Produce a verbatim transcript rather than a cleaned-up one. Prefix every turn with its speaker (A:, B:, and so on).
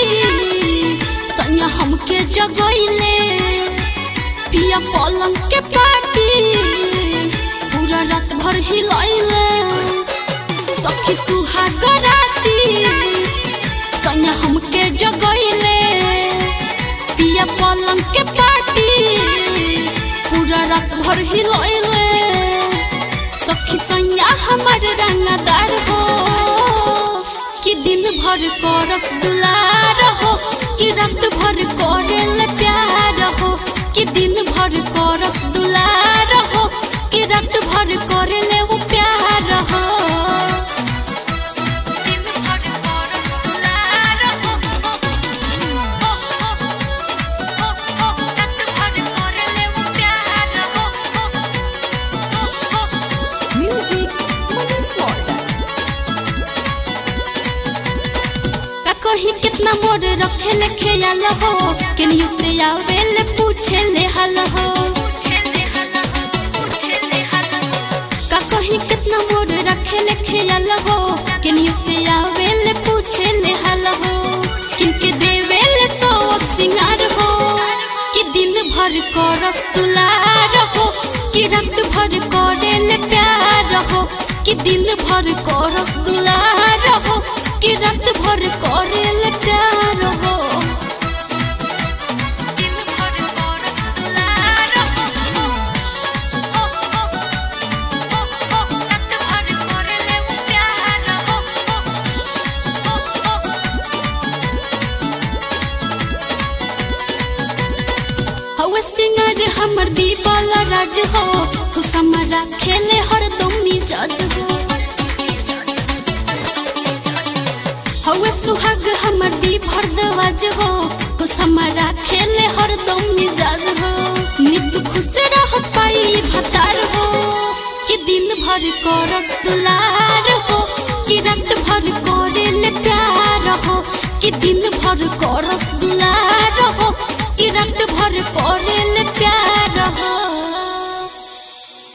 A: सैया हमके जगैले पिया पलंग के पाटी पूरा रात भर हिलैले सखी सुहाग राती सैया हमके जगैले पिया पलंग के पाटी पूरा रात भर हिलैले सखी सैया हमार रंगदार हो कि दिन भर करस दुलार हो कि रात भर करेल प्यार हो कि दिन भर करस दुलार हो कि रात भर करेले वो प्यार हो कहीं कितना मोर रखे ले ख्याल हो केनियो से आवेल पूछे ले हाल हो का कहीं कितना मोर रखे ले ख्याल हो केनियो से आवेल पूछे ले हाल हो किनके देवेल सोक सिंगार हो कि दिन भर करस दुलार हो कि रात भर करेल प्यार हो कि दिन भर करस दुलार हो कि रात भर करेल प्यार हो हवे सिंगर हमर बीबल राज हो खुश हमरा खेले हरदम मिजाज हो हवे सुहाग हमर भी भरदवाज हो खुश हमारा खेले हरदम मिजाज हो नित खुश रहस पाई भतार हो कि दिन भर करस दुलार हो कि रात भर करेल प्यार हो कि दिन भर करस दुलार हो कि रात भर करेल प्यार हो।